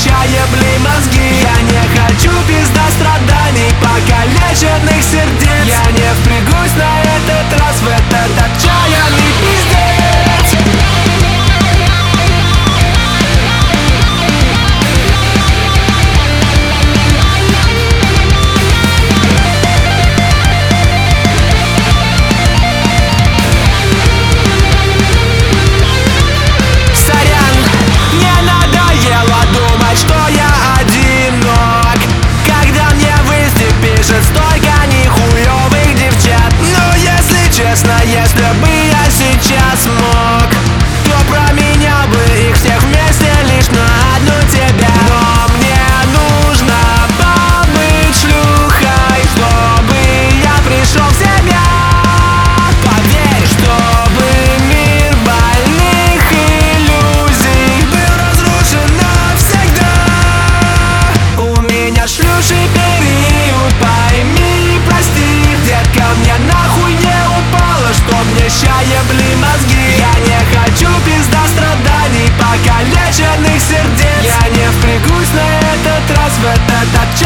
ебли мозги. Я не хочу пизда страданий, покалеченных сердец. Я не впрягусь на этот раз в этот отчаянный пиздец. Сорян, мне надоело думать, что я одинок, когда мне в инсте пишет столько нихуёвых девчат. Но если честно, если бы я сейчас мог, то променял бы их всех вместе лишь на одну тебя. Но мне нужно побыть шлюхой, чтобы я пришел в себя. Поверь, чтобы мир больных иллюзий был разрушен навсегда. У меня шлюший период, пойми и прости. Детка, мне нахуй не упало, чтоб мне ща ебли мозги. Я не хочу пизда страданий, покалеченных сердец. Я не впрягусь на этот раз в этот отчаянный